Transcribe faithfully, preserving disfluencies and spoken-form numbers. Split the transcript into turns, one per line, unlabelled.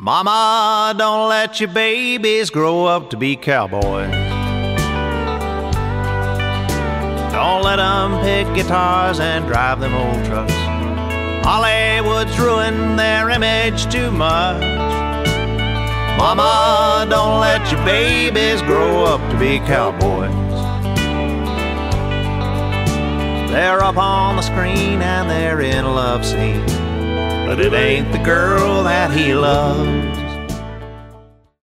Mama, don't let your babies grow up to be cowboys. Don't let them pick guitars and drive them old trucks. Hollywood's ruined their image too much. Mama, don't let your babies grow up to be cowboys. They're up on the screen and they're in a love scene, but it ain't the girl that he loves.